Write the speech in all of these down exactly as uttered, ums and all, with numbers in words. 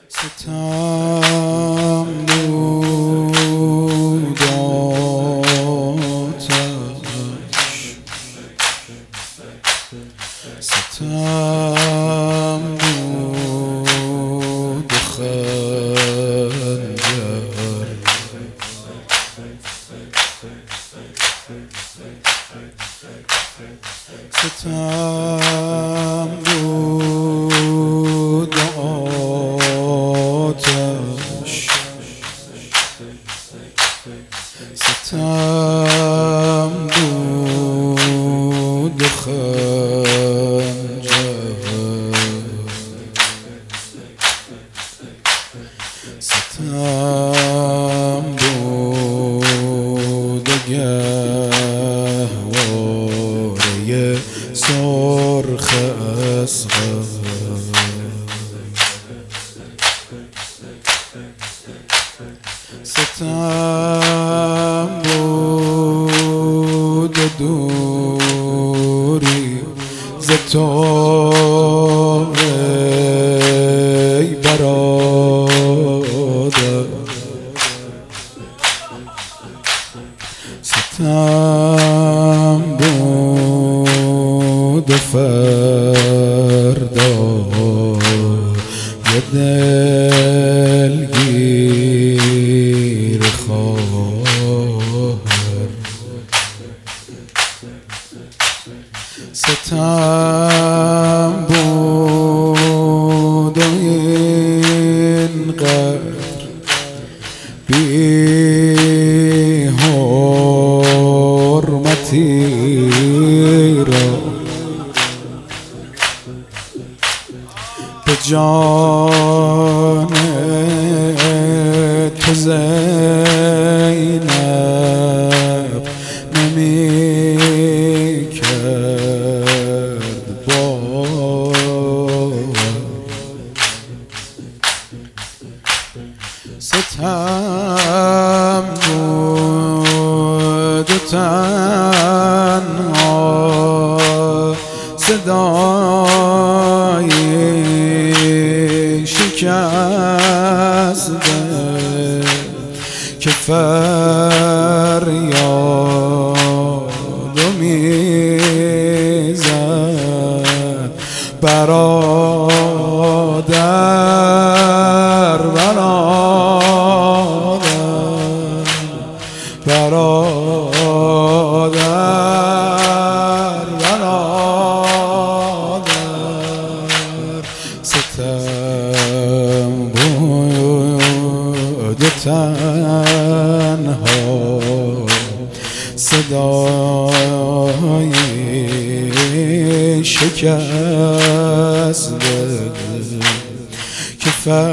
ستم بود آتش، ستم بود خنجر، ستم بود آتش، ستم بود خنجر، ستم بود گهواره سرخ اصغر، ستم بود دوری ز تو ای برادر، ستم بود فردا یه دلگیر خواهر، ستم بود اینقدر بی حرمتی را به جان تو زینب نمی کرد باور، ستم بود و تنها صدای شکسته که فریاد میزد برادر برادر برادر برادر، ستم بود و تنها صدای شکسته که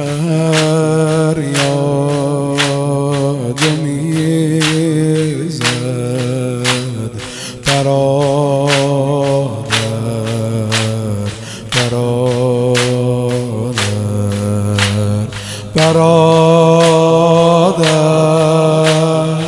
فریاد میزد برادر برادر برادر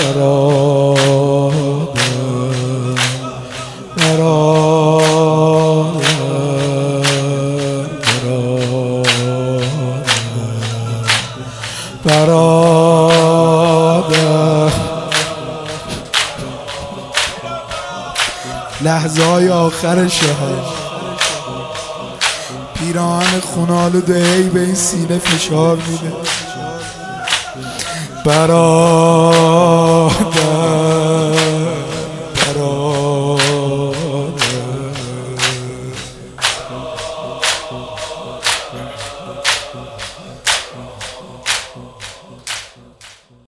برادر. لحظه های آخر شهر پیراهن خونالوده هی به این سینه فشار میده. برادر